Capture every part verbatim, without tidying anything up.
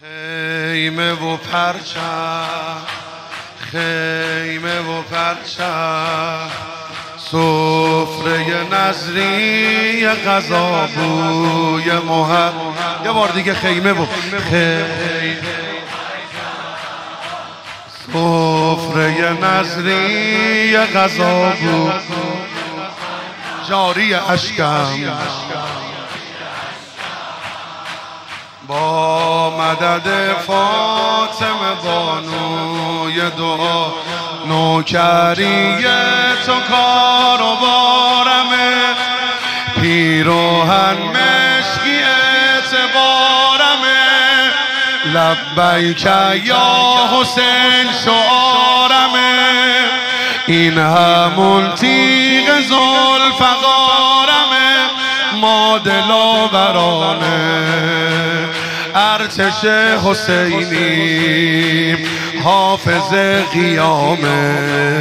خیمه و پرچم، خیمه و پرچم، سفره نظری غذا بوی مهر. یه بار دیگه خیمه و خیمه، سفره نظری غذا بود جاری اشکم، با مدد فاطمه بانوی دعا، نوکری تو کار و بارمه، پیروهن مشکی اعتبارمه، لبیک یا حسین شعارمه، این همون تیغ ذوالفقارمه، ما دلاورانه ارتش حسینی، حافظ قیامه.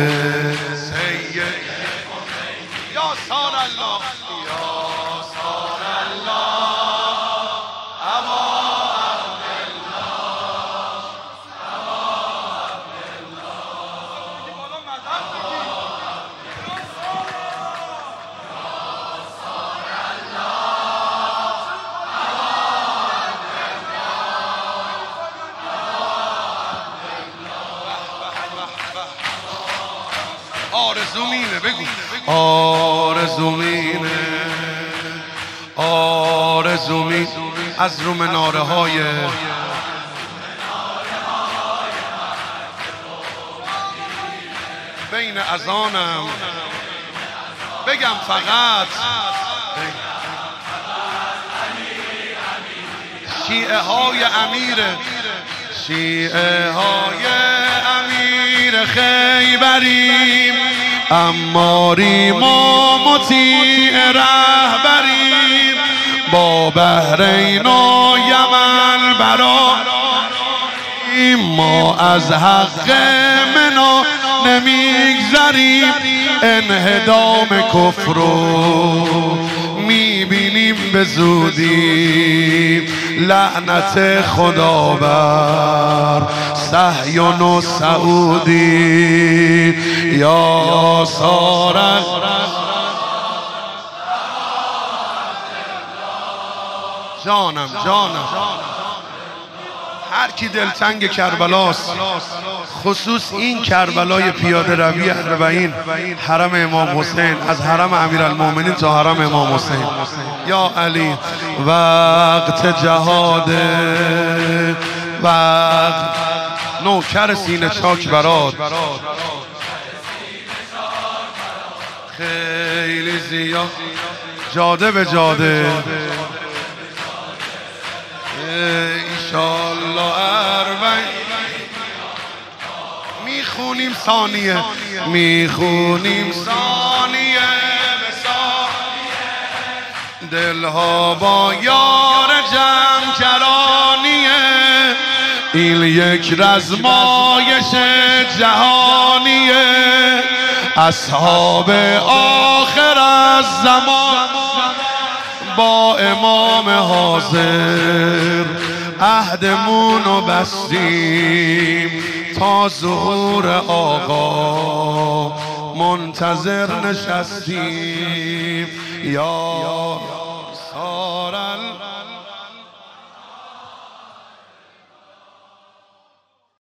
یا سار الله، یا سار الله، ابا عبدالله، ابا آرزومینه، بگو آرزومینه، آرزومین از رو مناره های بین اذانم بگم فقط شیعه های امیر، شیعه های امیر خیبریم، اماریم و مطیع رهبریم، با بحرین و یمن براییم، ما از حق منا نمیگذریم، انهدام کفر رو میبینیم به زودی، لعنت خدا بر صهیون و سعودی. یا سارق جانم جانم، هر کی دلتنگ کربلاست، خصوص این کربلای پیاده روی اربعین، حرم امام حسین، از حرم امیرالمومنین تا حرم امام حسین. یا علی وقت جهاد، وقت نوکر سینه چاک برات، خیلی زیاد جاده به جاده، ایشالله اربعین میخونیم ثانیه، میخونیم ثانیه به ثانیه، دلها با یار جمع کرانیه، این یک رزمایش جهانیه، اصحاب آخر از زمان با امام حاضر عهدمونو بستیم، تا ظهور آقا منتظر نشستیم. یا